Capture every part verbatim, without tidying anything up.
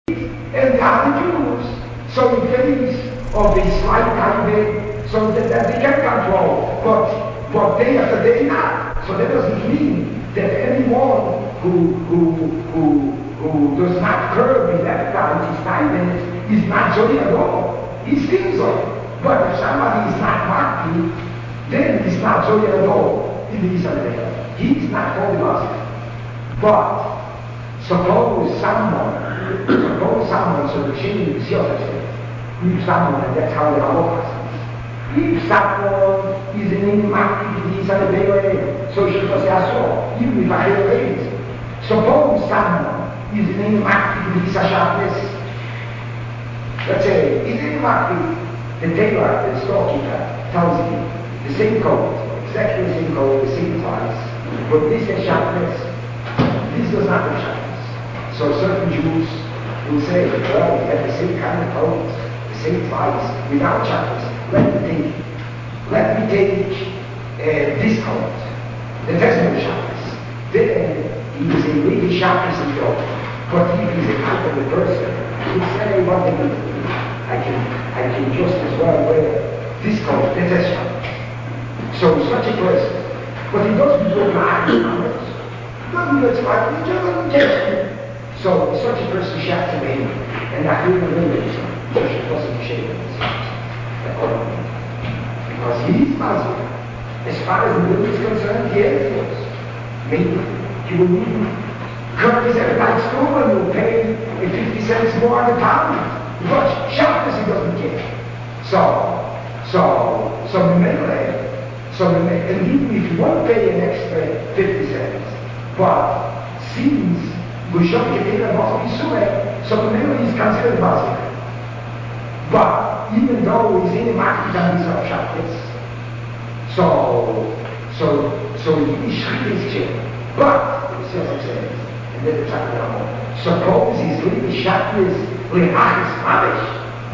and the other Jews. So in face of a slight time, so that, that they can control, but, but day after day not. So that doesn't mean that anyone who, who, who, who does not curb his appetite, his kindness, is not joy at all. He still joy. But if somebody is not happy, then he's not joy at all in the Israel. He is not holy Muslim. But suppose someone, suppose someone, so the Shem is if someone, and that's how the halacha is. If someone is an inactive, he's a baby, so she was also, even if I have raised. Suppose someone is an inactive, he's a sharpness. Let's say, he's an inactive. The tailor, the storekeeper, tells you the same coat, exactly the same coat, the same price, but this has sharpness. This does not have sharpness. So certain Jews will say, well, we have the same kind of coat, the same price, without sharpness. Let me take, let me take uh, this coat that has no sharpness. Then he is a really sharpness in the coat. But if he's a kind of a person, he'll say, what they do? I can, I can just as well wear this coat that has sharpness. So such a person, but he doesn't do like it. He doesn't do it like it, he just doesn't get it. So such a person shouts to me, and I feel a little bit, so she doesn't shave it. Because he's Muslim. As far as the will is concerned, he has yours. Maybe he will even cut his appetite store and will pay fifty cents more on the pound. But sharpness he doesn't get. So, so, so we make it. So we make, and even if you won't pay an extra fifty cents, but since Gushon Kedera must be sued, so the middle is considered Muslim. But even though he's in the market and he's of sharpness, so, so, so he is cheap. But, you see what I'm saying? And then it's like, suppose he's really sharpness, leachis mamish,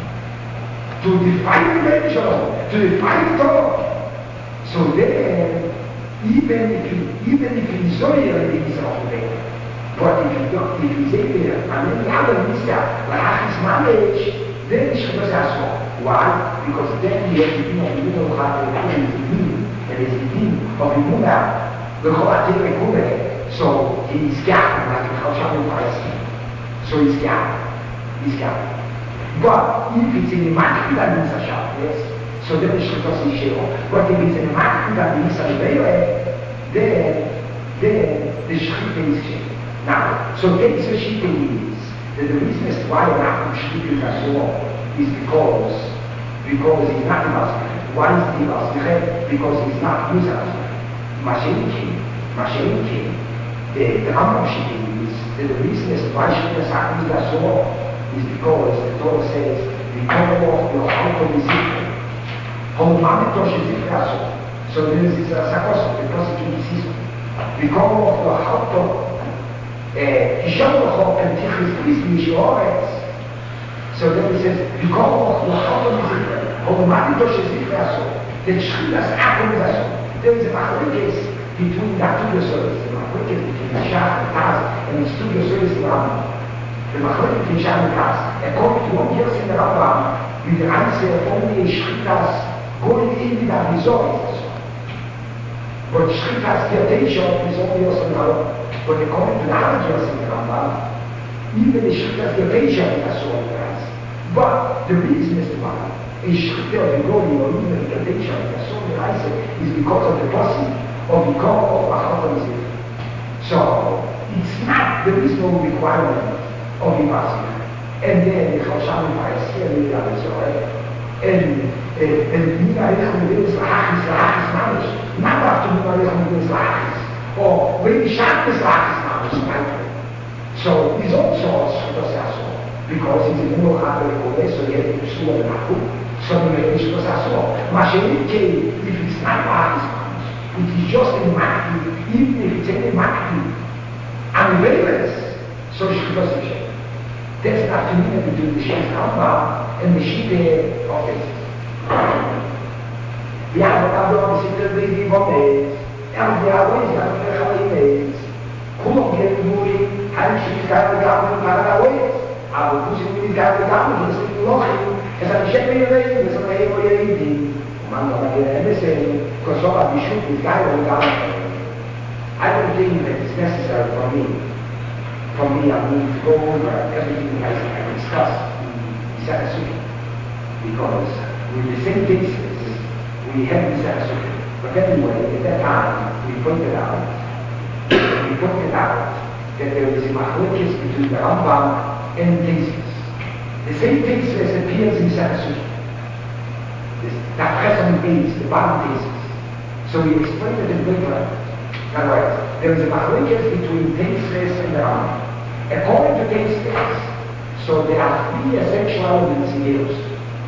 to define the religion, to define the Torah. So then, even if he, even if he's Zoya, he's off the way. But if he don't, if he's able, and any other mitzvah, leachis mamish, then he should ask why? Because then he has to be of the middle of the din, and his din of the Muna, the Cholatei Kule. So he's got like a Chalshamu Parasi. So he's got. He's got. But if it's in the market that means a sharpness, so then the Shritos is Sheo. But if it's in the market that means a Rebele, then, then the Shrit is Sheo. Now, so then the Shrit is that the reason as to why an Akum Shrit is is because, because he's not a Muslim. Why is he Muslim? Because he's not Muslim. Mashenki, Mashenki, the Rambam Shrit is that the reason as to why Shrit is Akum is because the Torah says, "Because of your auto discipline, Holomamitosh is also." So there is a sakos, because it is season. Because of your auto, Hishamoch and Tichis Prismish Ores. So then it says, "Because of your auto discipline, Holomamitosh is also." The Shridas Akum is also. There is a machlekes between the two services, the machlekes between the Shach and Taz, and the studio service in Rambam. The Machlekes in Shach and Taz, according to what hears in the Rambam, with the answer of only Shritas going in with the result. But Shritas Gertation is only also now, but according to the other hears in the Rambam, even the Shritas Gertation is also on the rise. But the reason is why a Shrita of the glory or even the Gertation is also on the rise is because of the possibility of the call of Achotamizim. So it's not, there is no requirement of the Muslim. And then the Chalshamu Parasi and the Israel. And and Munarechum is Lahachis, Lahachis Mamish. Not after Munarechum is Lahachis. Or maybe Shat is Lahachis Mamish. So he's also Shutasaso. Because he's a Muno Haber Kole, so he has to pursue the Naku. So he may be Shutasaso. Mashenike, if it's not Lahachis Mamish, it is just a Makti, even if it's any Makti, ambivalence. So Shutasaso. That's not to mean between the Shem Rambam and the Shite of this. The Avocado is the baby Bombay, and the Avocado is the Halimays. Kulom get moving, and she's got the government Paradaway. אבל כוסים מתגר לגמרי, זה סליק מלוכים, אז אני שם מילאים, וזה מלאים או ילידים. ומה נורא גאה מסיים, כוסו הבישות מתגר לגמרי. I don't think that it's necessary for me, for me, I mean, to go over everything I, I discussed in Sarasota, because with the same cases, we have in Sarasota. But anyway, at that time, we pointed out, we pointed out that there is a machlokes between the Rambam and thesis. The same thesis appears in Sarasota. The present base, the bottom thesis. So we explained it in later. In other words, there is a machlokes between thesis and the Rambam. According to thesis, so there are three essential elements in Eos.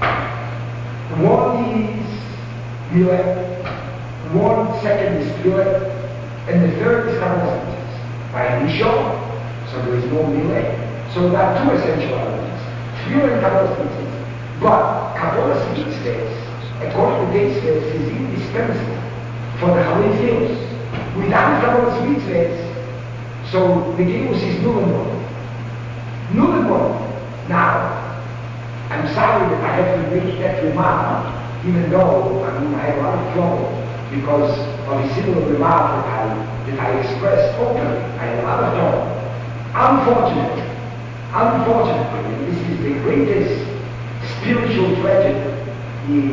One is Millet, one second is Millet, and the third is Kabbalah. By initial, so there is no Millet. So there are two essential elements, Millet and Kabbalah. But Kabbalah says, according to thesis, is indispensable for the Chalei Eos. Without Kabbalah says, so the Eos is null and void. Null and void. Now, I'm sorry that I have to make that remark, even though I mean I have a lot of trouble because of a similar remark that I that I expressed openly. I have a lot of trouble. Unfortunately, unfortunately, and this is the greatest spiritual tragedy in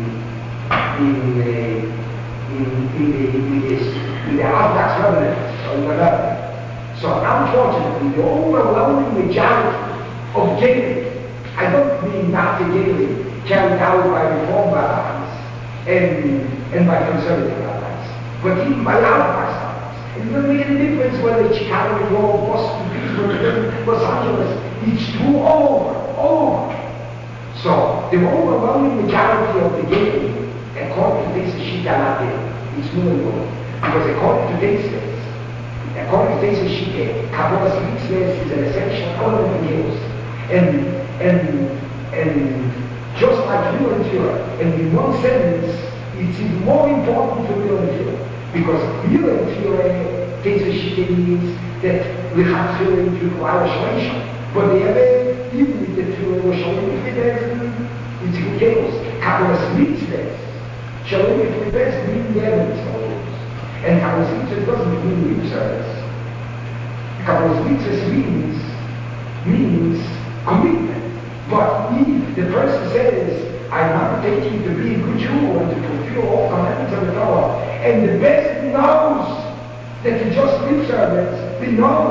in uh, in in the in this in the Orthodox revenants of America. So unfortunately, the overwhelming majority of Gaelic, I don't mean not the Gaelic carried out by Reform rabbis and, and by conservative rabbis, but even by Orthodox rabbis. It doesn't make any difference whether it's Chicago, New York, Boston, Pittsburgh, Los Angeles. It's true all over, all over. So the overwhelming majority of the Gaelic, according to this Shita, are not there. It's no more. Because according to this, according to this Shita, Kabbalah mitzvahs is an essential element in Eos. And, and, and just like Mil and Tefillah, and in one sentence, it's even more important for Mil and Tefillah. Because Mil and Tefillah, this Shita means that Lichat Tefillah requires Shleisha. But the other, even if the Tefillah was Shalom if the best, it's in Eos. Kabbalah mitzvahs, Shalom if the best, mean the evidence of those. And Kabbalah mitzvahs doesn't mean lip service. Kabbalah mitzvahs means, means commitment. But if the person says, I'm undertaking to be a good Jew and to fulfill all commandments of the Torah, and the best knows that he just lip service, they know,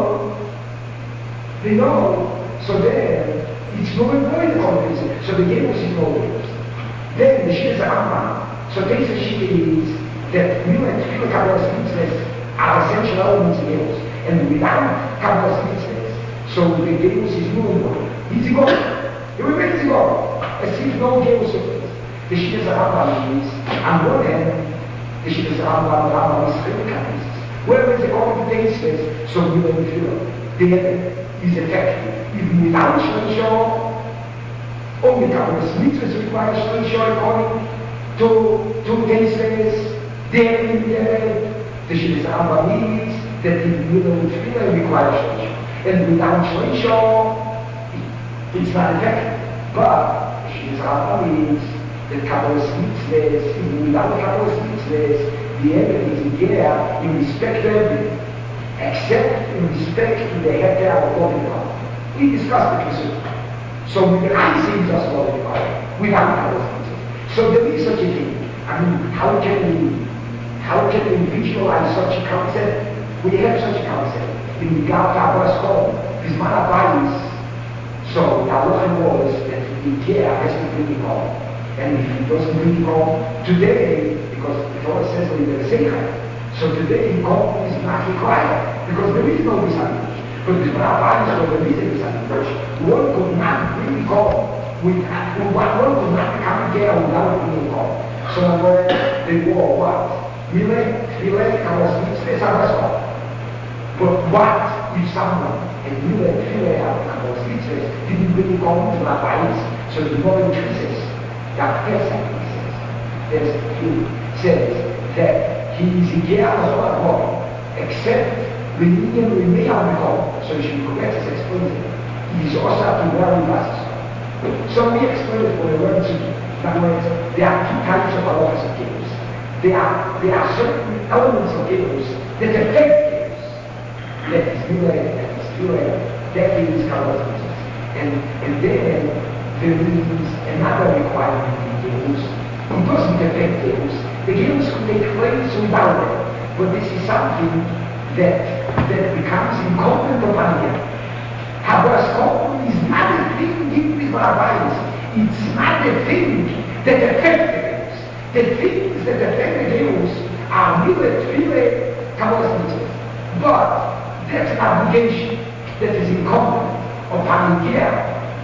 they know, so then it's no avoid the conversation. So the game was involved. Then the Shita Rambam. So this Shita is that Mil and Tefillah Kabbalah mitzvahs are essential elements in Eos. And without Kabbalah mitzvahs, so the Geus is no more. Easy go. It remains go. As if no Geus exists. The Shita Rambam is, on one hand, the Shita Rambam Rambam is Chilukah. Wherever is the common basis, so we will feel the other is effective. Even without Shleisha, only Kabbalah mitzvahs require Shleisha according to to basis. There in there, the Shita Rambam is that in the middle of Tefillah requires Shleisha. And without Shleisha, it's not effective. But Shita Rambam means that Kabbalah mitzvahs, even without Kabbalah mitzvahs, the evidence is there in respect to everything, except in respect to the heter of God and God. We discussed it with you. So with the Isaac just God and God, without Kabbalah mitzvahs. So there is such a thing. I mean, how can we, how can we visualize such a concept? We have such a concept. In the Kabbalah school, this Manabayis. So the halacha was that the Ikea has to bring it home. And if he doesn't bring it home today, because the Torah says that there is Seichel, so today he called is not required, because there is no Bisanush. But the Manabayis was there is a Bisanush. One could not bring it home, with, one could not become Ikea without bringing it home. So when they were what? Mile, Mile, Kabbalah mitzvahs are as well. But what if someone had Mile, Mile, Kabbalah mitzvahs didn't bring it home to Manabayis, so the more increases. That Pesach says, there's, he says that he is Ikea as well, except when Indian remain on the home. So you should correct his explanation. is also to very basis. So we explain it for the word to there are two types of halachas of gilus. There are, there are certain elements of gilus that affect gilus. That is Mila, that is Mila, that is Kalas. And, and then there is another requirement in gilus. It doesn't affect gilus. The gilus could take place without it. But this is something that, that becomes incumbent upon him. Habas is not a thing in his lives. It's not a thing that affects the Jews. The things that affect the Jews are millet, filet, kabbalas mitzvahs. But that's an obligation that is incumbent upon the care.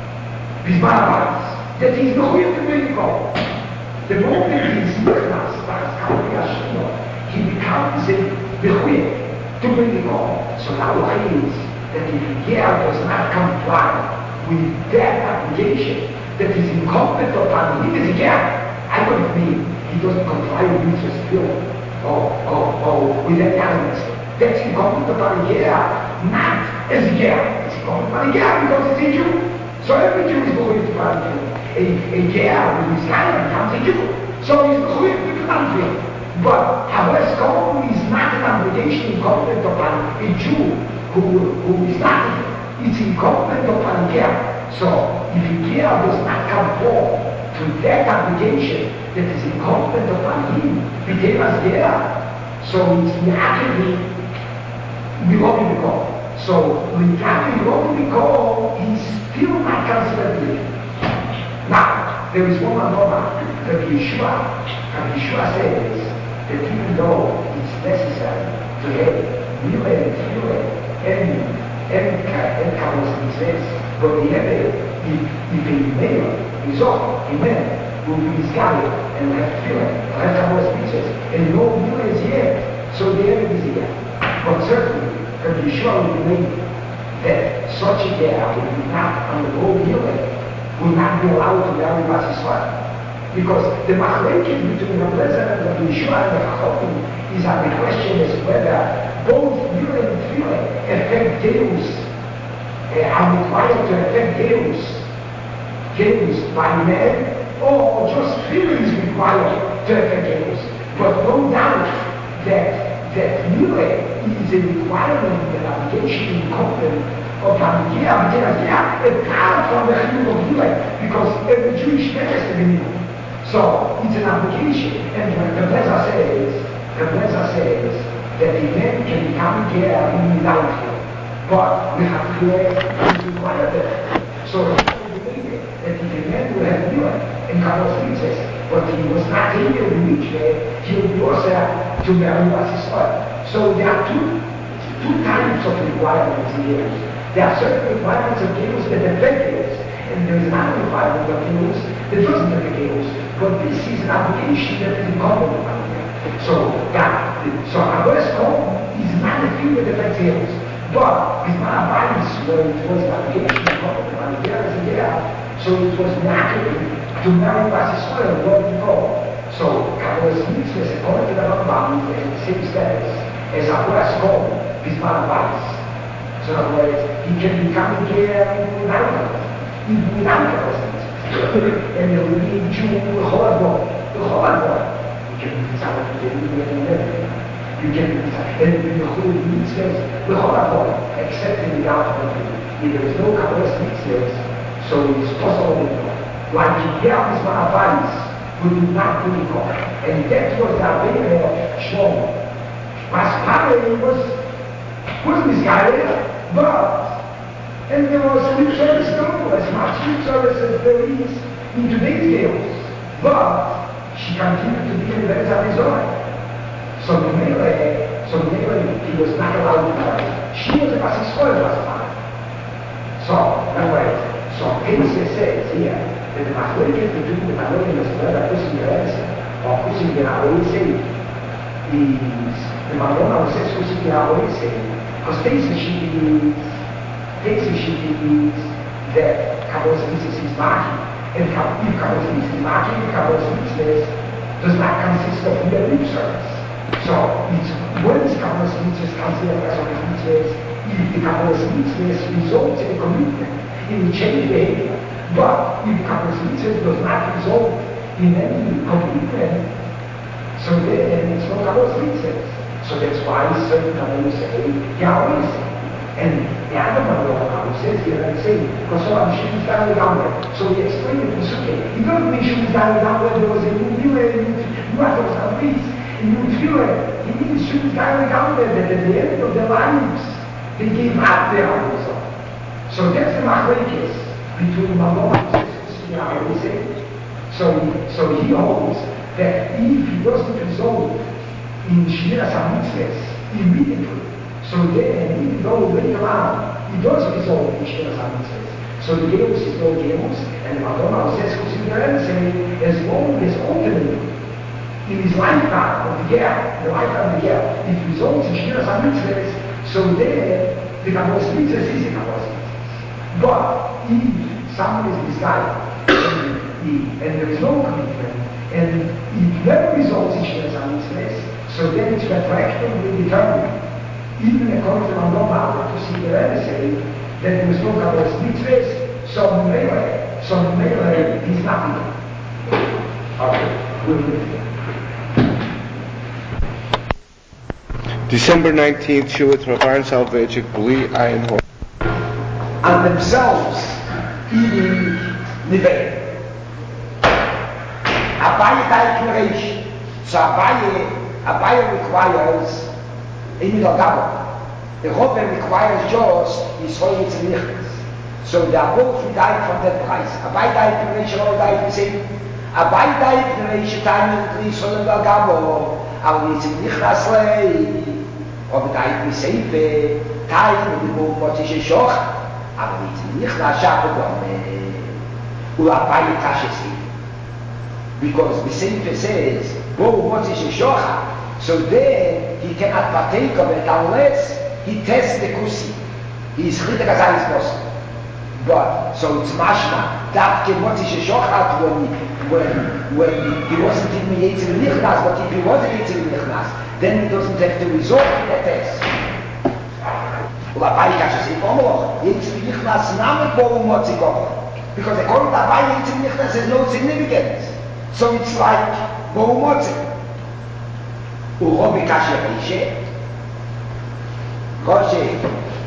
That he is not to bring God. The moment he is nichnas, he becomes a bechuyah to bring God. So now it is that if the care does not comply with that obligation, that is incumbent upon him as a care. I don't mean he doesn't comply with mitzvahs still, or, or, or with any elements. That's incumbent upon a care, not as a care. It's incumbent upon a care because it's a Jew. So every Jew is going to become a Jew. A, a care with his kind becomes a Jew. So he's going to become a Jew. But Havas Kol is not an obligation incumbent upon a Jew who, who is not a Jew. It's incumbent upon a care. So, if the care does not conform to that obligation that is incumbent upon him, became as care, so it's actually belonging to God. So, regarding belonging to God, he's still not considered living. Now, there is one more that Yeshua, and Yeshua says that even though it's necessary to have Mila and Tefillah and and and Kabbalas mitzvahs, but the other, if, if a male is off, a man will be misguided and will have tefillah, will have Kabbalas mitzvahs, and no Mila is yet, so the other is here. But certainly, Rabbi Yeshua will believe that such a guy will not undergo Mila, will not be allowed to marry Bas Yisrael. Because the machlekes between Rabbi Lezer and Rabbi Yeshua and the Chachamim is on the question as whether both Mila and Tefillah affect Deus, uh, are required to affect Deus, Deus by man, or just Tefillah is required to affect Deus. But no doubt that that Mila is a requirement, an obligation incumbent upon the Giyah, apart from the Chiyuv of Mila, because every Jewish man has to be Mila. So it's an obligation, and the Rebbe says, the Rebbe says that the man can become Giyah even without him, but we have to require that. So the Rebbe believed that if a man will have Mila and Kabbalas mitzvahs, but he was not able to reach there, he will be also to marry Bas Yisrael. So there are two, two types of requirements in Gilus. There are certain requirements of Gilus that affect Gilus, and there is another requirement of Gilus that doesn't affect Gilus. But this is an obligation that is incumbent upon him. So that, so Havas Kol is not a thing that affects Gilus. But it's not a violence where it was an obligation incumbent upon the Gilus and Gilus. So it was natural to marry Bas Yisrael and Lord Nicole. So Kabbalas mitzvahs, according to the Rambam, is the same status as Havas Kol is not a violence. So in other words, he can become a Gilus without it, even without Kabbalas mitzvahs. And there will be a Jew with a whole lot the whole lot you can be inside of the everything. You can be inside and the whole mitzvahs, the whole lot except in the outward. If there is no Kabbalas mitzvahs, so it's possible like Giyah is not a violence, would not bring God. And that was the Avera of Shlomo. Maspare was, was misguided, but and there was lip service too, as much lip service as there is in today's Gilus. But she continued to be in the Bezat. So the Mele, so the Mele, he was not allowed to marry. She was a Bas Yisrael last time. So, anyway, so Pesach says here that the machlekes between the Talmud and the Sfera Kusim Gereset, or Kusim Geraoese, is the Malona says Kusim Geraoese, because Pesach is Pesach is that Kabbalas mitzvahs is maki, and if Kabbalas mitzvahs is maki, Kabbalas mitzvahs does not consist of mere lip service. So, it's when is Kabbalas mitzvahs considered as Kabbalas mitzvahs? If the Kabbalas mitzvahs results in a commitment, if he will change behavior. But if the Kabbalas mitzvah does not result in any commitment, so then it's no Kabbalas mitzvah. So that's why certain Kabbalas say, Yahweh say. And the other one who says here and say, because so I'm sure he's down down there. So he explained it in Sukkah. He doesn't mean she was down down there, there was a new viewer, you have to have peace. A new viewer, he means she was down down there, that at the end of their lives, they gave up their house. So that's the machlekes between Malon and Yahweh. So, so he holds that if he doesn't resolve in Shmiras HaMitzvahs immediately, so then, even though later on, he does resolve in Shmiras HaMitzvahs. So the Gemus is no Gemus, and the Madonna says, saying, as long as ultimately, in his lifetime of the year, the lifetime of the year, it results in Shmiras HaMitzvahs, so then, the Kabbalas mitzvahs is the Kabbalas mitzvahs. But if someone is decided, and, he, and there is no commitment, and it never results in Shmiras HaMitzvahs, so then it's retroactively determined. Even according to Rambam, to see the Rebbe say that there was no Kabbalas mitzvahs, so Mele, so Mele is nothing. Okay, we'll leave it. December nineteenth, Shulat Rabban Salvation, Bli Ayin Hor. And themselves, eating Nivei. Abaye declaration. So Abaye, Abaye requires a middle gabon. The Rebbe requires just Yisrael Yitzhak. So they are both died from that price. Abaye declaration all died the same. Abaye declaration time in Yisrael gabon. Our Yitzhak Nichnas lei. Aber da ich mich seife, teilen mit dem Buch, was ich es schoch, aber nicht nach Schafedom, und Abaye Tasche seife. Because the seife says, Bo, what is es schoch, so then he cannot partake of it unless he tests the kusi. He is chitek as alles possible. But, so it's mashma, that can what is es schoch when, when, when he wasn't in the Yitzhak Nichnas, but if he wasn't Yitzhak Nichnas, then he doesn't have to resort to the test. Well, Abaye Kasha says, oh, Yitzhak Nichnas namet bo umotzi goch. Because according to Abaye, Yitzhak Nichnas has no significance. So it's like bo umotzi. Urobi Kasha Reishe. Roche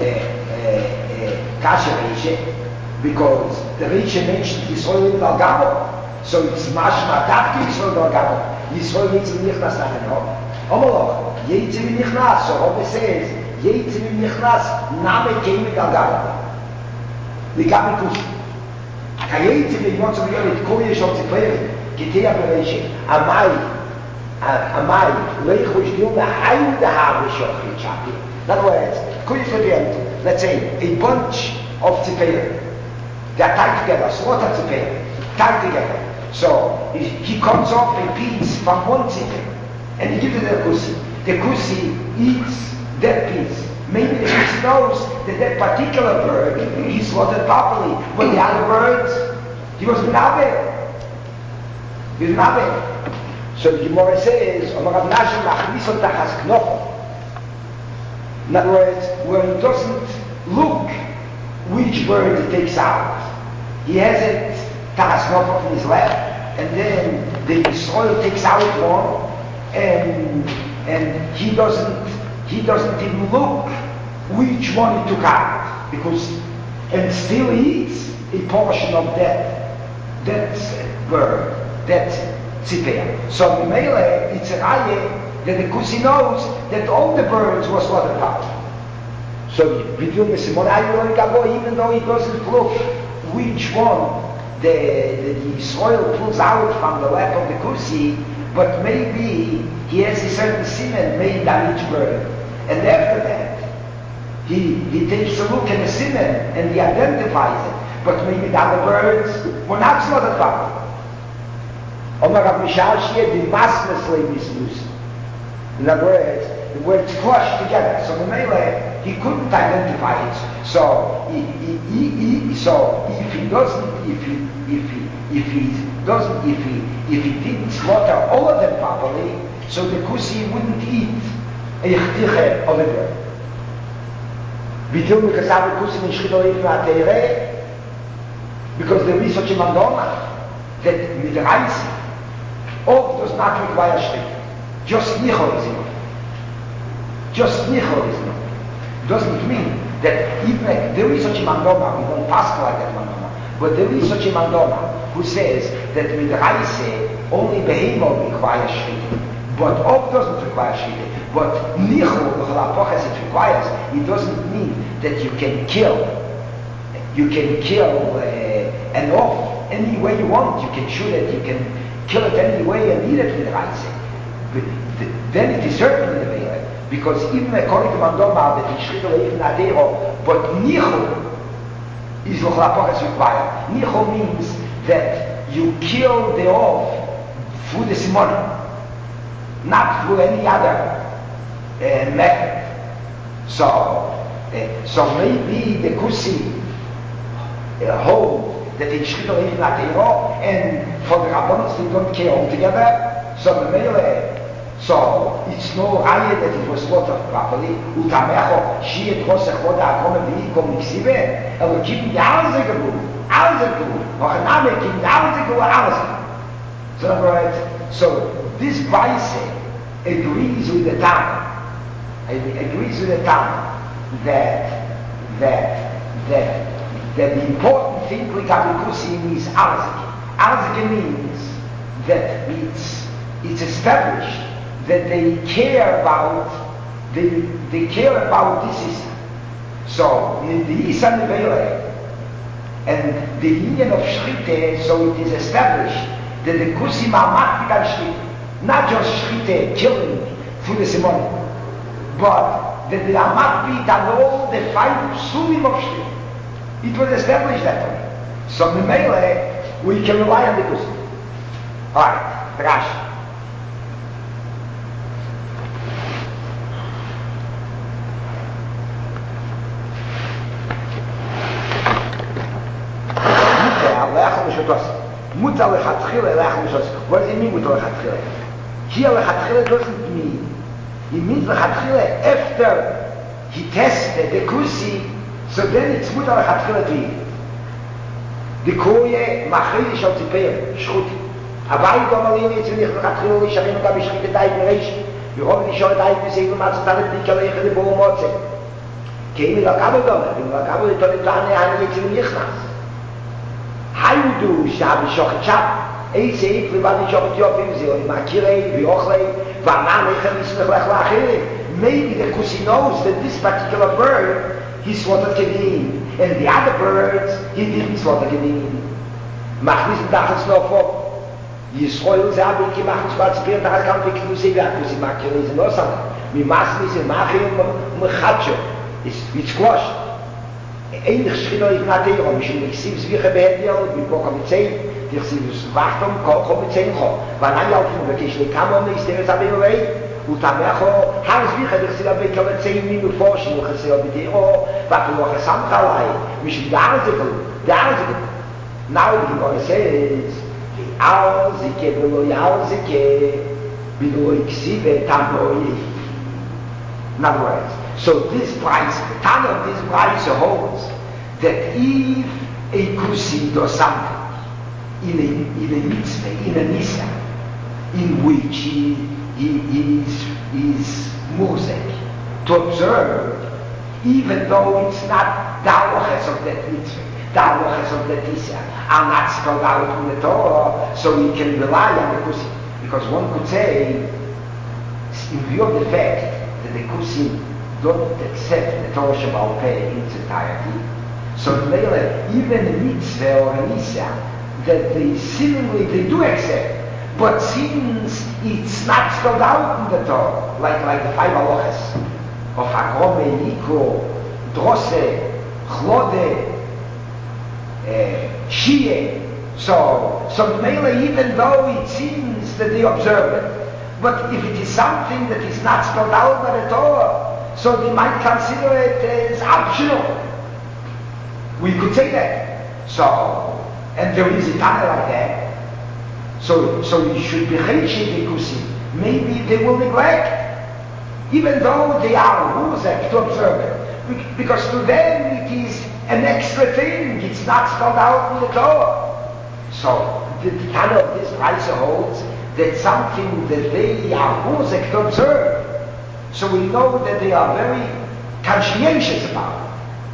Kasha Reishe. Because the Reishe mentioned Yisrael in Al-Gabo. So it's mashma dafki Yisrael in Al-Gabo. Yisrael Yitzhak Nichnas namet no. Omoloch, Yitzhak Nichnas, so Robbe says, Yitzhak Nichnas, Name came with Al-Gabo. The Gabi Kusi. Ka Yitzhak Nichnas, it Koye Shot Zeperi, Gitea Bereiche, Amai, Amai, Leichu Shdium, the Hayu the Haru Shot Yitzhak. In other words, Koye Shot, let's say, a bunch of Zeperi. They are tied together, slaughter Zeperi, tied together. So, he cuts off a piece from one Zeperi. And he gives it to the kusi. The kusi eats that piece. Maybe the kusi knows that that particular bird he slaughtered properly, but the other birds, he was menaber. He was menaber. So the Gemara says, in other words, where he doesn't look which bird he takes out. He has it tahas in his lap, and then the soil takes out one. And and he doesn't he doesn't even look which one he took out, because and still eats a portion of that that bird, that tzipeh. So in Mele, it's a raya that the kusi knows that all the birds was slaughtered out. So even though he doesn't look which one the, the, the soil pulls out from the lap of the kusi, but maybe he has a certain siman made on each bird. And after that, he, he takes a look at the siman and he identifies it. But maybe the other birds were not slaughtered properly. Omar Rav Mishal Shia, the massless ladies loose. In other words, the words crushed together. So the Mele, he couldn't identify it. So he, he, he, he, so if he doesn't, if he, if he, if he doesn't, if he, if he didn't slaughter all of them properly, so the kusi wouldn't eat a chtiche of a bird. Vitil mekasav kusi in shchita leif ma'ateire, Because there is such a mandona that midraisi, Ov does not require shrit. Just nichol is enough. Just nichol is enough. Doesn't mean that even there is such a mandona, we don't pass like that mandona, but there is such a mandona who says that midraisi only behemo requires shrit, but Ov doesn't require shrit. But nichol, it requires, it doesn't mean that you can kill. You can kill uh, an off any way you want. You can shoot it, you can kill it any way and eat it with rice. But th- then it is certainly the way. Because even according to Mandoma, that in Shritel even Adero, but nichol is l'chlapoches required. Nichol means that you kill the off through the simon, not through any other uh, method. So, uh, so maybe the kusi uh, hold that in Shritel even Adero, and for the Rabbanos they don't care altogether. So the mele. So it's no raya that it was slaughtered properly. Utamecho shiet rosech voda akome v'yikom niksive. Elo kippen die Arze gelu, Arze gelu. Noch ein Name kippen die Arze gelu, Arze. So in other words, so this Weise agrees with the Tana. It agrees with the Tana that that that that the important thing with Abikusim is Arze. Arze means that it's it's established that they care about, they, they care about this Isa. So, in the Isa Nevele, and the union of Shrite, so it is established that the Kusim are makbid al Shrite. Not just Shrite killing through the Simon, but that they are makbid on all the five Psumim of Shrite. It was established that way. So, in Mele, we can rely on the Kusim. Alright, Rashi. Mutar lechatchila elach mishos. What does it mean mutar lechatchila? Here lechatchila doesn't mean. It means lechatchila after he tested the kusi, so then it's mutar lechatchila to eat. The koye machili shal tipeir shchuti. Abai domalini it's nicht lechatchila lisharim gam bishchit etayit mereish. V'rov nishor etayit miseiv matzatan et nikaleich de bo motze. Keimi lakabo domer, im lakabo etonet tane hani yitzim yichnas. How you do Shabbat Shochet Shabbat? Ei seif lebadi Shochet Yofim Zil Makirei V'Ochlei V'Anan Echem Yismech Lech Lachirei. Maybe the Kusi knows that this particular bird he slaughtered Kedin, and the other birds he didn't slaughter Kedin. Machlis Dachas Nofo Yisroel Zabit Ki Machlis Batzpir Tachas Kam V'Knu Seva Kusi Makirei Zenosan Mimaslis and Machim Mechacho. It's squashed. Einig schiller ich nach der und ich sie wir beherdigen mit Komitee die sie warten Komitee kommen weil dann ja auch wirklich die Kammer nicht der ist aber way und dann ja haben wir gerade sie aber kann zehn Minuten forschen und sie haben die oh was noch gesamthalei mich da sind da sind now you gonna say is die aus ich gebe nur ja aus ich bin nur ich sie betamoi not words. So this price, the ton of this price holds that if a kusi does something in a, in a mitzvah, in a nisa, in which he, he is, is muzek, to observe, even though it's not the halachas of that mitzvah, the halachas of that nisa, are not spelled out in the Torah, so we can rely on the kusi. Because one could say, in view of the fact that the kusi don't accept the Torah Shebaal Peh in its entirety. So even a mitzvah or a nisa that they seemingly they do accept, but since it's not spelled out in the Torah, like like the five halachas of Agrome, Yikro, Drose, Chlode, uh, Shie. So so even though it seems that they observe it, but if it is something that is not spelled out by the Torah, so they might consider it as optional. We could say that. So, and there is a Tana like that. So, so we should be chayshit ikusim. Maybe they will neglect, even though they are muzek to observe it, because to them it is an extra thing. It's not spelled out in the Torah. So the Tana of this Brisa holds that something that they are musik to observe. So we know that they are very conscientious about it.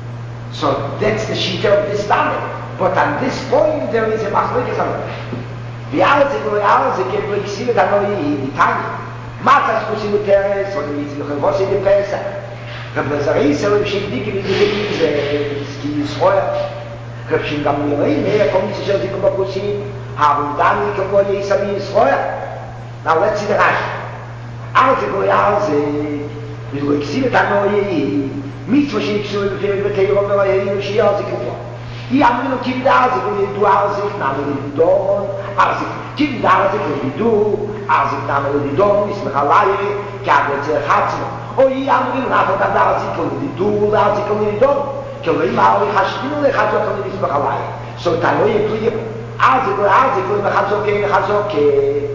So that's the shita of this Tana. But on this point there is a machlokes on it. The Alzik or Alzik get like see the Tanoi the Tana. Matas kusimuteres or the Yitzchak Vosi the Pesach. Reb Lazarisa Reb Shindik in the Ski Yisroel. Reb Shingamlioi mehr kommt sich aus dem Kusim. Haben dann gekommen Yisam Yisroel. Now let's see the Rashi. Alzik or Alzik will like see the Tanoi. Mitzvah sheiksu befeir b'teiro v'rayim shi Alzik uvo. He amrinu kim d'Alzik when you do Alzik namel d'Don Alzik kim d'Alzik when you do Alzik namel d'Don Ismech Alayri k'adret zerchatzno. O he amrinu nafel d'Alzik when you do Alzik when you don't. K'oleim ha'oli chashvinu lechatzot when Ismech Alayri. So Tanoi clear. Alzik or Alzik when mechazoke mechazoke.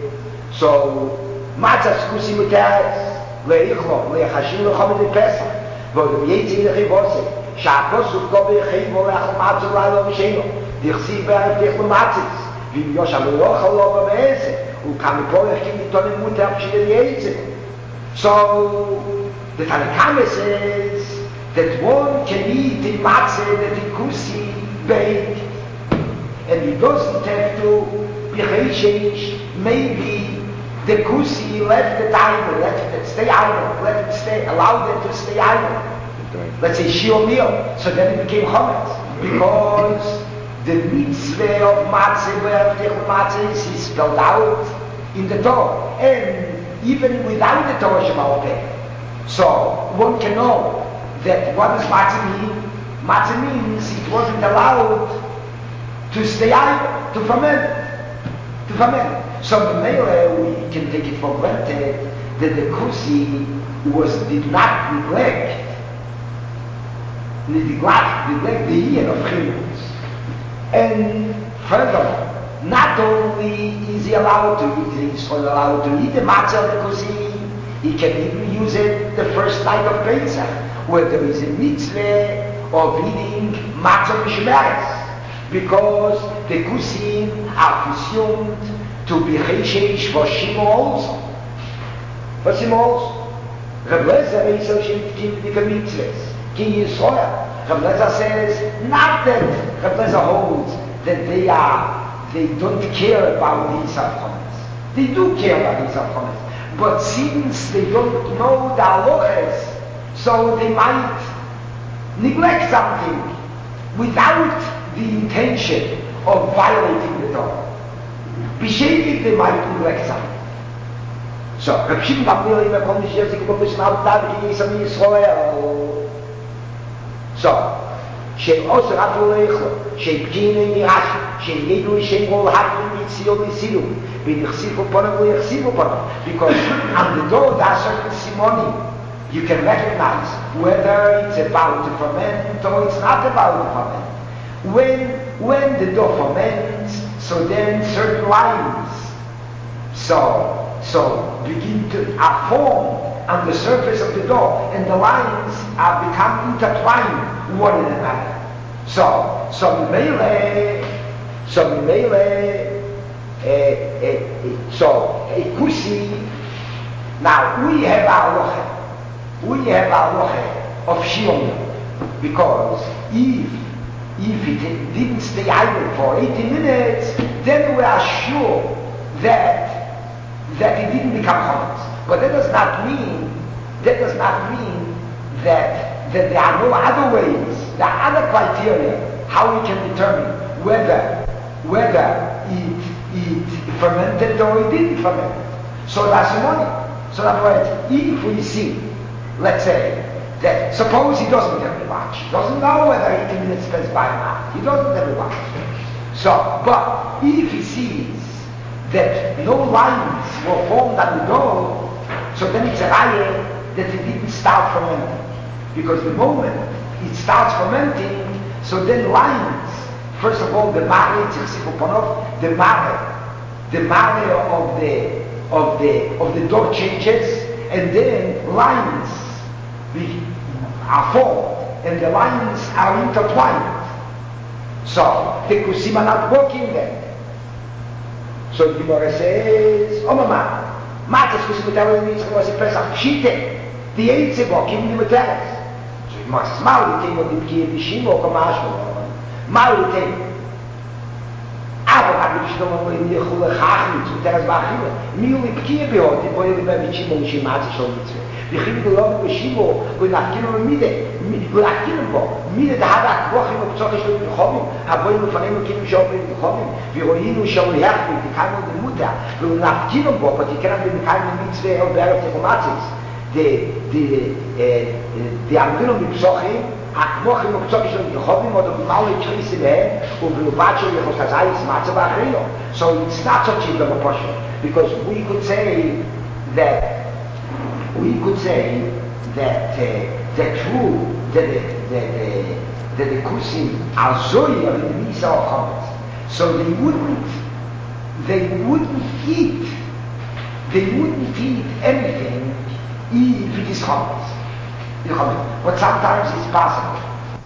So matzah skusi muteres leichlo leichashim lechomet d'Pesach. But the Yitzim Lechivose, Sha'akosuf Kobe Chivo Lechel Matzah Lailo Misheno, Dichsi Be'arif Techlo Matzis, Vim Yosha Lerocha Loba Me'ese, Ukamiporech Kim Nitonim Muter Pshile Yitzim. So, the Tanakama says that one can eat the Matzah that the Kusi baked, and he doesn't have to be Cheishish, maybe the Kusi left it idle, let it stay idle, let it stay, allow them to stay idle. Let's say Shiur meal, so then it became Chometz, because the mitzvah of Matzah, Be'arif Matzah is spelled out in the Torah, and even without the Torah Shema Peh. So one can know that what does Matzah mean? Matzah means it wasn't allowed to stay idle, to ferment, to ferment. So the Mele, we can take it for granted that the Kusi was did not neglect, neglect, neglect the year of Chinuts. And furthermore, not only is he allowed to eat, he's allowed to eat the matzah of the Kusi, he can even use it the first night of Pesach, where there is a mitzvah of eating matzah mishmeres, because the Kusim are consumed to be Cheishish for Shimo also. For Shimo also. Reb Lezer is also in the mitzvahs. Ki Yisroel. Reb Lezer says, not that Reb Lezer holds that they are, they don't care about these Avchomes. They do care about these Avchomes. But since they don't know the halachas, so they might neglect something without the intention of violating the Torah. Beschädigt they might neglect something. So, Reb Shimon Gamliel immer kommt nicht jetzt, ich komme bis nach David, ich sage mir Israel. So, Shem Oser Atulecho, Shem Pkine in Rashi, Shem Yedu, Shem Rol Hakim, Yitzion, Yitzilu, Bin Yichsifu Ponem, Yichsifu Ponem. Because on the door, there are certain simony. You can recognize whether it's about to ferment or it's not about to ferment. When, when the dough ferments, so then certain lines so so begin to are formed on the surface of the dough, and the lines are become intertwined one in another. So so mele so mele eh, eh, so a kusi. Now we have our loche, we have our loche of shiur, because if If it didn't stay idle for eighty minutes, then we are sure that that it didn't become chometz. But that does not mean that does not mean that that there are no other ways, there are other criteria how we can determine whether whether it it fermented or it didn't ferment. So that's the money. So in other words, if we see, let's say, that suppose he doesn't have a watch, he doesn't know whether eighty minutes passed by or not, he doesn't have a watch. So, but if he sees that no lines were formed on the dough, so then it's a raya that it didn't start fermenting. Because the moment it starts fermenting, so then lines, first of all, the mare, the mare, the mare of the of the of the dough changes, and then lines are formed, and the lines are intertwined. So the kusim are not walking there. So the Gemara says, Omama, Matas kusim whatever needs to was a Pesach Pshite, the eighth walking the Materes. So you must smile, you take on the Pki of the Shimo, Kamashmo, Mal, you take. Aber habe ich noch mal in die Chule Chachim, zu der Asbachile. Miu li Pkia behot, die Boye liebe mit Shimo und Shimatze schon mit zwei. Wir kriegen die Leute bei Shimo, wo nach Kino und Mide, wo nach Kino bo. Mide, da habe ich Wochen und Zoche schon mit Chomim, habe ich von einem Kino schon mit Chomim, wir rohinu schon Jachim, die kann und die Mutter, wo nach Kino bo, aber die können mit keinem Mitzwe und Berg der Chomatzis. Die, die, äh, die Amdino mit Zoche, הכמוכם וקצות יש לנו יחובים עוד ובמלו יתחיס אליהם ובלובת של יחוס הזייס מצב האחרינו. So it's not such a double portion because we could say that we could say that uh, the true that the that the that the kusim are zoy of the misa of chametz. So they wouldn't they wouldn't eat they wouldn't eat anything if it is chametz. But sometimes it's possible.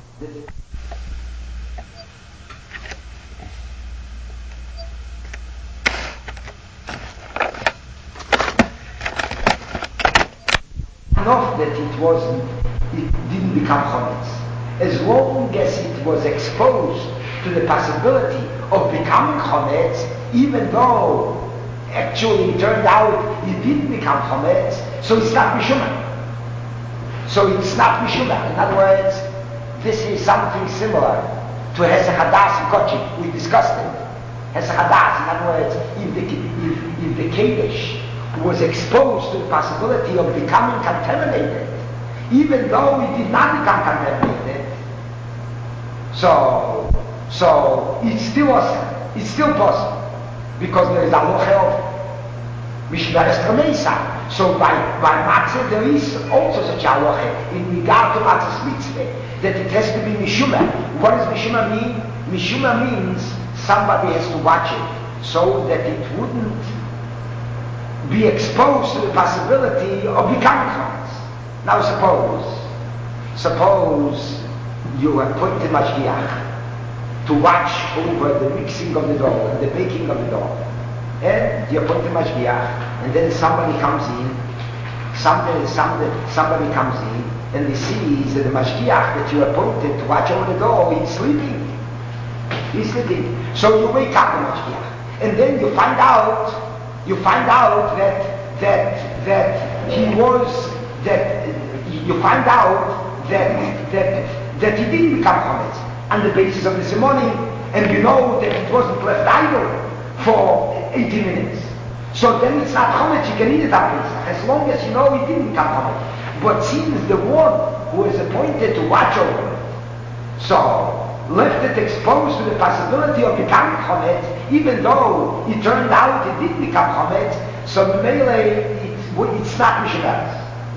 Enough that it wasn't, it didn't become chametz. As long as it was exposed to the possibility of becoming chametz, even though actually it turned out it didn't become chametz, so it's not mishumah. So it's not Mishumah. In other words, this is something similar to Hesach Hadas and Kochik. We discussed it. Hesach Hadas, in other words, if the, if, if the Kaddish was exposed to the possibility of becoming contaminated, even though it did not become contaminated, so, so it's still awesome. It's still possible. Because there is a loche of Mishmeres Trameisa. So by, by Matzah there is also such a halacha in regard to Matzah's mitzvah that it has to be Mishumah. What does Mishumah mean? Mishumah means somebody has to watch it so that it wouldn't be exposed to the possibility of becoming chametz. Now suppose, suppose you appointed mashgiach to watch over the mixing of the dough and the baking of the dough. And you appoint the mashgiach, and then somebody comes in, somebody, somebody, somebody comes in, and he sees that the mashgiach that you appointed to watch over the door, he's sleeping. He's sleeping. So you wake up the mashgiach, and then you find out, you find out that that that he was that you find out that that that he didn't become chametz on the basis of the ceremony, and you know that it wasn't left idle for eighty minutes. So then it's not chametz, you can eat it at Pesach, as long as you know it didn't become chametz. But since the one who is appointed to watch over it, so left it exposed to the possibility of becoming chametz, even though it turned out it didn't become chametz, so melee, it, it's not missionaries.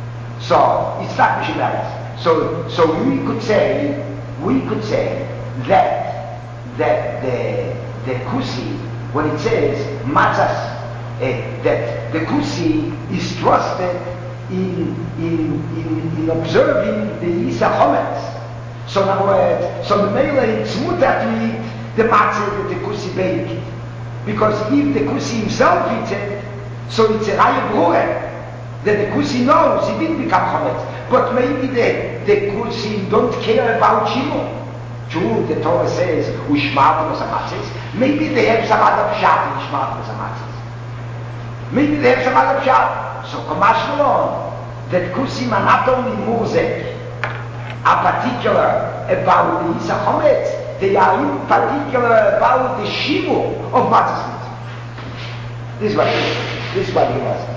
So it's not missionaries. So so we could say, we could say that that the the kusi, when it says matzas, uh, that the kusi is trusted in in in, in observing the Yisa Chometz. So in other words, so the mele it's mutter to eat the matzah that the kusi baked, because if the kusi himself eats it, so it's a raya brure that the kusi knows he didn't become chometz. But maybe the the kusi don't care about Shimon. True, the Torah says ushmat v'samatzis. Maybe they have some other pshat in ushmat v'samatzis. Maybe they have some other pshat. So kamash malon that kusim are not only muzek, are particular about the Yisa Chometz, they are in particular about the shivu of matzahs mitzvah. This is what this is what he was.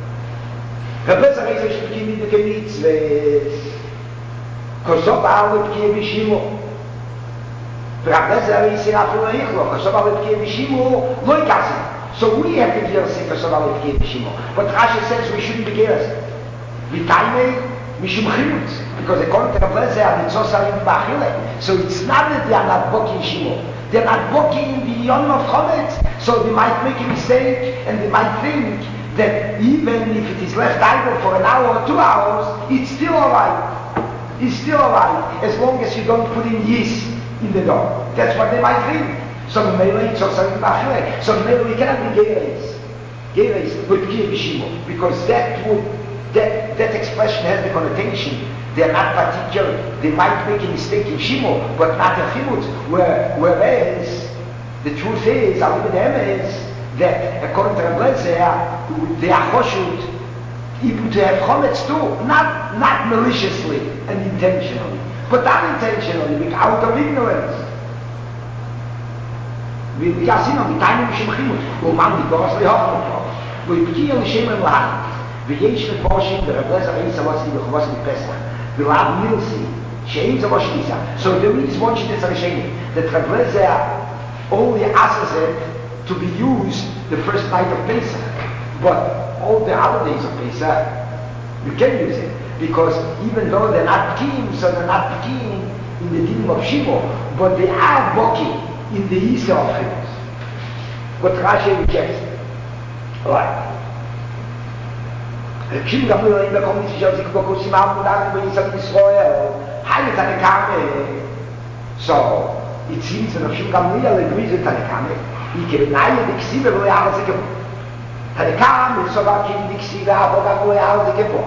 Rabbeinu Reis shpikim in the mitzvahs. Kosov al b'kiyeh b'shivu. Rabbeinu Reis after leichlo. Kosov al b'kiyeh b'shivu lo yikasim. So we have to deal with Kosov al b'kiyeh b'shivu. But Rashi says we shouldn't be careless. V'taimei mishum chiyutz. Because according to Rabbeinu Reis, mitzvos are b'achile. So it's not that they are not booking shivu. They're not booking the yom of chometz. So they might make a mistake and they might think that even if it is left idle for an hour or two hours, it's still alright. is still alive as long as you don't put in yeast in the dough. That's what they might think. Some melee, some something bachelor. Some melee cannot be gaylays. Gaylays with kiyabishimo, because that would that that expression has the connotation they're not particular. They might make a mistake in shimo, but not in chimutz. Where, whereas the truth is, I'll leave them is that according to Rabbi Lezer, they are choshut even to have chometz too, not not maliciously and intentionally, but unintentionally, without of ignorance. Wir sind mit einem Schimchimut, wo man die Gorsli hoffen kann. Wo ich bekiel in Schemen lacht, wie jesch mit Forschung, der Rabbi Lezer weiß, was die Bechwas mit Pesach. Wir haben Milsi, Shein Zavos Lisa. So there is one shit that's Hashem, that Rabbi Lezer only asks it to be used the first night of Pesach. But all the other days of Pesach, you can use it. Because even though they're not keen, so they're not keen in the dinim of Shimo, but they are boking in the Isa of Chimus. But Rashi rejects it. Alright. Reb Gamliel in bekommt nicht sich auf Kosim am und an bei Isa Israel. Heilig seine Kame. So, it seems that Reb Gamliel agrees with seine Kame. Ich gebe nahe die Ksive, wo er alles gibt. Seine Kame ist so weit gegen die Ksive, aber dann wo er alles gibt.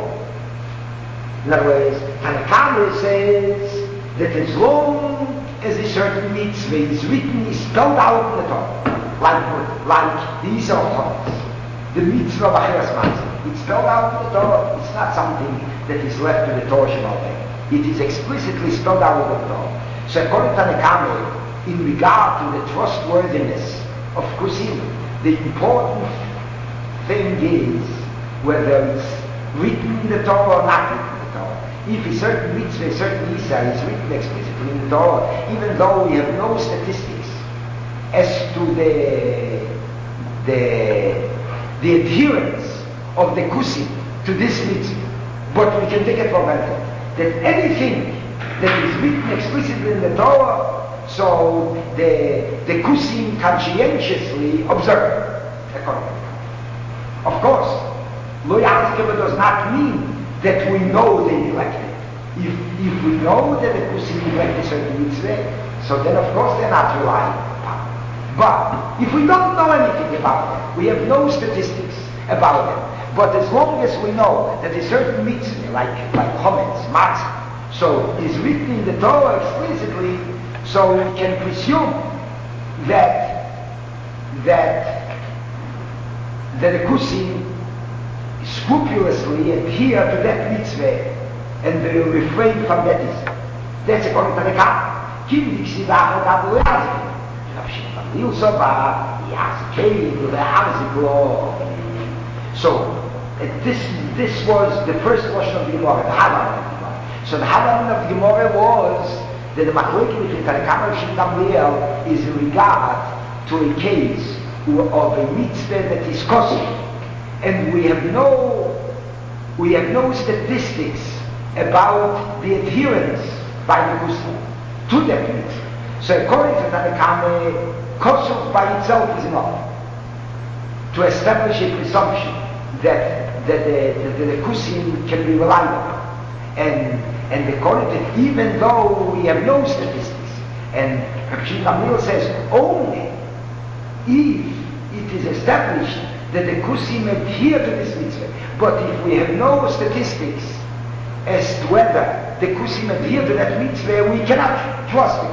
In other words, seine Kame says that as long as a certain mitzvah is written, is spelled out in the Torah, like, like the Isa of Thomas, the mitzvah of Achiras Matzah. It's spelled out in the Torah. It's not something that is left to the Torah Shabbat. It is explicitly spelled out in the Torah. So according to Nekame, in regard to the trustworthiness of Kusim, the important thing is whether it's written in the Torah or not written in the Torah. If a certain mitzvah, a certain Isa is written explicitly in the Torah, even though we have no statistics as to the the the adherence of the Kusim to this mitzvah, but we can take it for granted that anything that is written explicitly in the Torah, so the the Kusim conscientiously observe accordingly. Of course, Lo Ya'azikah does not mean that we know they neglected. If if we know that the Kusim neglected certain mitzvah, so then of course they're not relying upon it. But if we don't know anything about them, we have no statistics about them, but as long as we know that a certain mitzvah, like like chometz, matzah, so is written in the Torah explicitly, so we can presume that that that the Kusim scrupulously adhere to that mitzvah and they will refrain from that mitzvah. That's according to the Kam. Kim diksiva agad lo yazik. Rav Shimon Gamliel Soba yazikei lo yaziklo. So uh, this this was the first portion of the Gemara, the Halaman of the Gemara. So the Halaman of the Gemara was that the Machlokes between Tanna Kamma and Shimon Gamliel is in regard to a case of a mitzvah that is kosher, and we have no we have no statistics about the adherence by the Muslim to that mitzvah. So according to Tanna Kamma, kosher by itself is enough to establish a presumption that that the, that the, the Kusim can be relied upon. And and according to, even though we have no statistics, and Rav Shimon Gamliel says only if it is established that the Kusim adhere to this mitzvah. But if we have no statistics as to whether the Kusim adhere to that mitzvah, we cannot trust the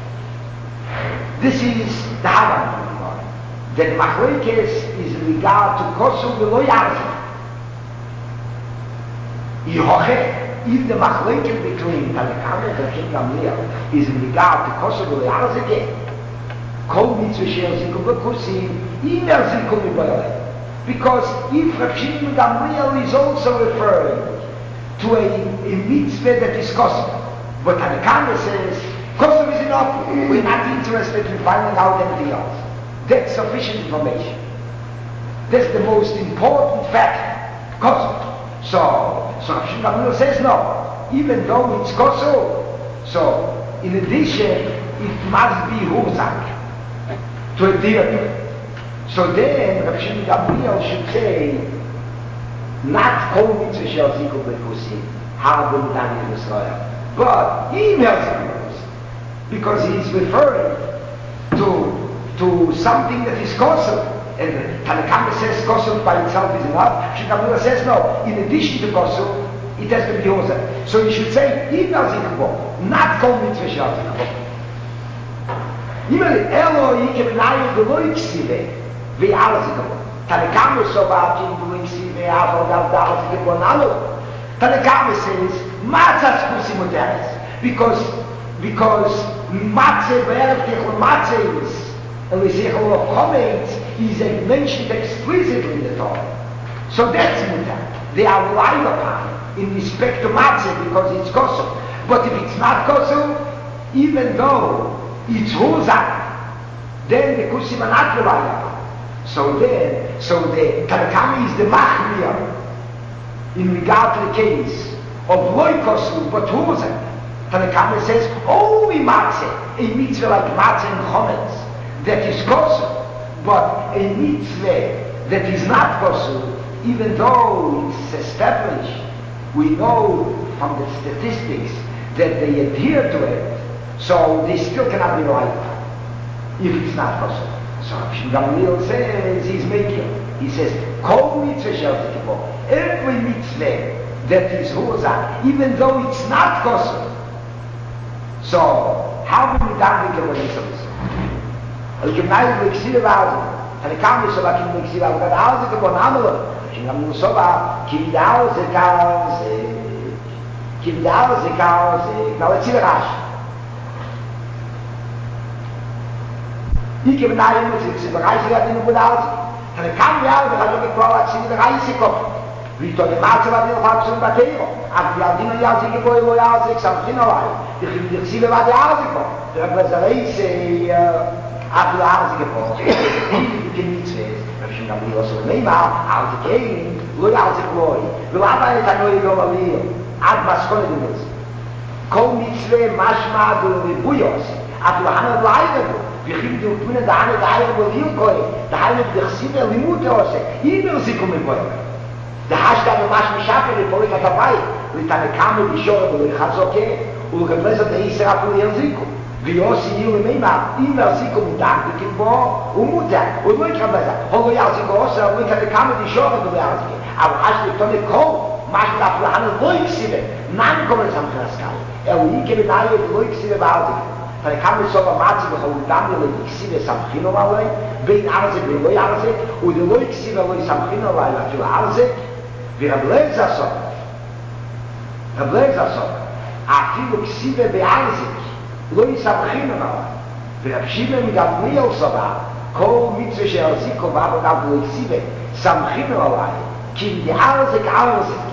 Kusim. This is the Halaman. That Machlokes is in regard to Kosov v'lo Yazik. Yehoche, if the Machlokes between Tanna Kamma and Rav Shimon Gamliel is in regard to Kosov v'lo Yazik, Kol mitzvah she'el zikum v'kusim, imer zikum v'bayaleh. Because if Rav Shimon Gamliel is also referring to a, a mitzvah that is Kosov, but Tanna Kamma says, Kosov is enough, we're not interested in finding out anything else. That's sufficient information. That's the most important fact. Kosov. So, so Rav Shimon Gamliel says no. Even though it's Kosov, so in addition, it must be Hurzak to adhere to it. So then Rav Shimon Gamliel should say, not Kol mitzvah she'el zikum v'kusim, ha'adon dani Yisrael. But he knows because he's referring to to something that is kosher. And Tanakama says kosher by itself is enough. Shikabula says no. In addition to kosher, it has to be yosa. So you should say email zikbo, not kol mitzvah shel zikbo. Email elo yikebnayu v'lo yiksive v'yal zikbo. Tanakama so ba'akim v'lo yiksive v'yal zikbo nalo. Tanakama says matzah skusi muteres because because matzah ve'erev techol matzah is and we say of comments is mentioned explicitly in the Torah. So that's mutar. They are relied upon in respect to matzah because it's kosher. But if it's not kosher, even though it's huzak, then the kusim are not relied upon. So then, so the Tanakama is the machmir in regard to the case of loy kosher but huzak. Tanakama says only matzah, a mitzvah like matzah and chometz, that is kosher, but a mitzvah that is not kosher, even though it's established, we know from the statistics that they adhere to it, so they still cannot be right if it's not kosher. So Rabbi Gamliel says he's making. He says, Kol mitzvah shel zikbo, every mitzvah that is huzak, even though it's not kosher. So how do we done with the mitzvah? El Gemnayim leksive v'azim. Tanakam yisova kim leksive v'azim. But how is it upon Amalek? Shingam yisova kim dao zekal ze kim dao zekal ze. Now let's see the Rashi. Ik Gemnayim leksive v'azim v'azim v'azim. Tanakam yisova v'azim v'azim v'azim v'azim. Vito de matzah v'adil v'azim v'ateiro. Ab v'yadin v'yazim v'boy v'yazim v'samchin alay. V'chim leksive v'azim v'azim. V'azim v'azim After the house gebraucht, die Mitzvahs, Rav Shimon Gamliel so neymar, als ik heen, lo als ik loy, will arbeiten an neue Gamliel, ad maskone de Mitzvah. Kol Mitzvah mashma do ribuyos, ad lahana bleiben, wir kriegen die Utmune da ane da ane Gamliel koi, da ane b'dechsive limute ose, immer sie kommen koi. Da hast du aber mashma shafe, die Polik hat dabei, und dann kam die Schore, wo ich hazoke, und geblässt der Isra von ihr Zikum. ויוסי יהיו למימה, אם להזיקו מודק בקרבו, הוא מודק, הוא לא יקרב לזה. הוא לא יעזיקו עושה, הוא יקרב כמה דישור, הוא לא יעזיקו. אבל אז לכתוב לכל, מה שאתה פלחנו לא יקסיבה, נעם כל לצמח לסקל. אלו יקרב נעיה ולא יקסיבה בעזיקו. תנקם לסוף המצי בכל דם לא יקסיבה סמכינו עלי, בין ערזק ולא יעזק, ולא יקסיבה לא יסמכינו עלי, אפילו ערזק, ורב לזה סוף. רב לזה סוף. אפילו קסיבה בערזק. לא יסמכין עליו. ורב שמעון גמליאל סבר, כל מצווה שהזיקו בעבודת לא יסיבה, סמכין עליי, כי אם דערזק ערזק.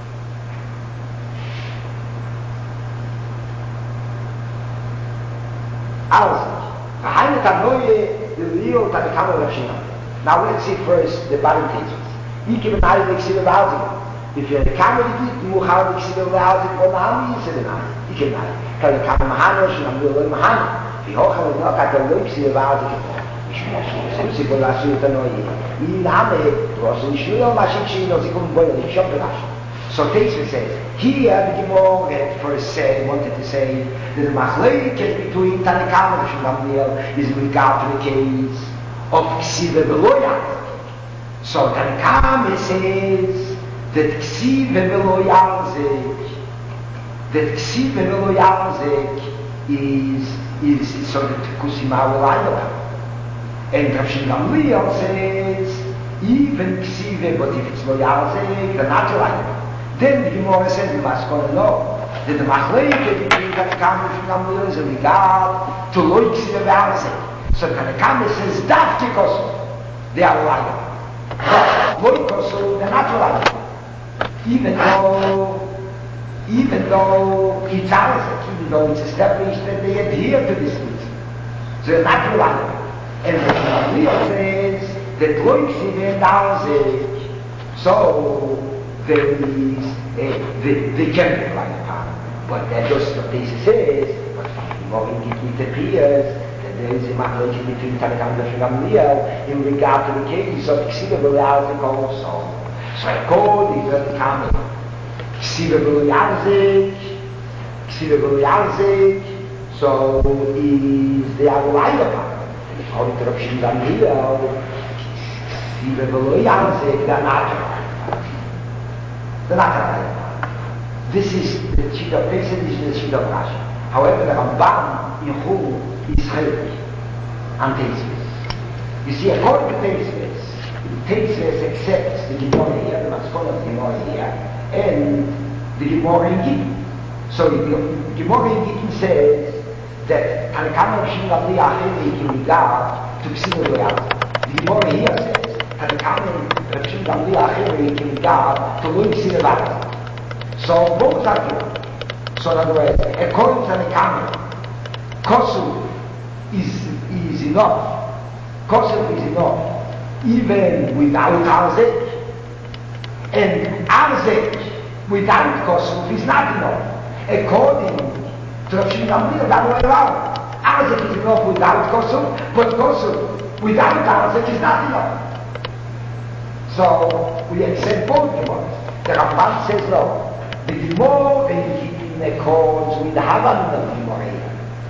ערזק. והיינו תנויה לליאל תנקם רב שמעון. Now let's see first the parentheses. Ich gebe nahe die Ksibe Bausik. If you're a camera gibt, muss auch die Ksibe Bausik von der Hand ist in nahe. Ich gebe nahe. Kann ich keine Mahano, schon am Willen Mahano. Wie hoch haben wir noch, hat der Ksibe Bausik gefunden. Ich muss sie wohl lassen, ich bin neu. Ich nahme, du hast nicht nur, was ich schien, als ich komme, weil ich schon gelassen. So Teisva says, here the Gemara had first said, wanted to say, that the Machlekes between Tanakama and Gamliel is in regard to the case of Ksiva V'lo Yazik. So Tanakama says that Ksiva V'lo Yazik, that Ksiva V'lo Yazik is, is so that Kusima relied upon. And Rav Gamliel says, even Ksiva, but if it's Lo Yazik, they're not relied upon. Then the Gemara says we must go to know that the Machlekes between Tanakama and Gamliel is in regard to Lo Ksiva V'yazik. So Tanakama says, Dafke Kosu, they are reliable. But Lo Kosu, they're not reliable. Even though, even though it's Arzik, even though it's established that they adhere to this mitzvah. So they're not reliable. And the Gamliel says that Lo Ksiva and Arzik, so there is, uh, they, they can be relied upon. But that just what this says, but from the more it appears, there is a machlokes between Tanakama and Gamliel in regard to the case of Ksiva V'lo Yazik also. So according to Tanakama, Ksiva V'lo Yazik Ksiva V'Yalzik, so is the Agulayla part. According to Rav Shimon Gamliel, Ksiva V'Yalzik, they're not right. They're not right. This is the Shita of Pesach, this is the Shita of Rashi. However, the Ramban in Chul is Chaylik and Teisves. You see, according to Teisves, Teisves accepts the Gemara here, the Maskon of the Gemara here, and the Gemara in Gittin. So the Gemara in Gittin says that Tanakama of Shimon Gamliel Achelik in regard to Ksiva V'Yalzik. The Gemara here says Tanakama of Shimon Gamliel Achelik in regard to Lo Ksiva V'Yalzik. So both are true. So in other words, according to Tanakama, Kosu is, is enough. Kosu is enough even without Arzek. And Arzek without Kosu is not enough. According to Rav Shimon Gamliel, that way around. Arzek is enough without Kosu, but Kosu without Arzek is not enough. So we accept both Gemaras. The Ramban says no. The Gemara in accords with the Havan of the Gemara.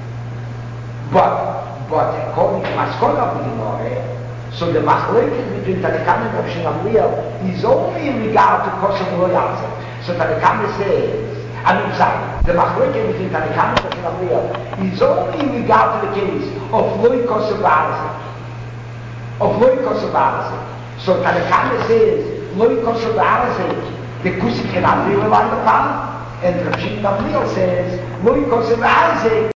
But, but according to Maskon of the Gemara, so the Machlekes between Tanakama and Rav Shimon Gamliel is only in regard to Kosev Lo Yalzik. So Tanakama says, I mean, sorry, the Machlekes between Tanakama and Rav Shimon Gamliel is only in regard to the case of Lo Kosev Yalzik. Of Lo Kosev Yalzik. So Tanakama says, Lo Kosev Yalzik, the Kusi cannot be relied upon. And Rav Shimon Gamliel says, Lo Kosev Yalzik,